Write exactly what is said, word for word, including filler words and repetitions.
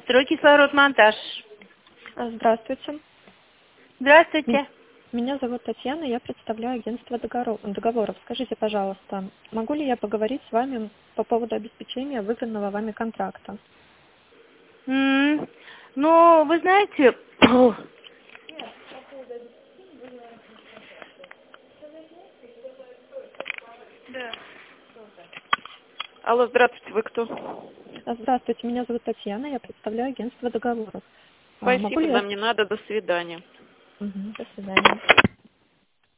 Стройкислородмонтаж. Здравствуйте. Здравствуйте. Меня зовут Татьяна, я представляю агентство договоров. Скажите, пожалуйста, могу ли я поговорить с вами по поводу обеспечения выгодного вами контракта? М, Ну, вы знаете... Да. Алло, здравствуйте, вы кто? Здравствуйте, меня зовут Татьяна, я представляю агентство договоров. А, Могу Спасибо, ли я... нам не надо, до свидания. Мгм, до свидания.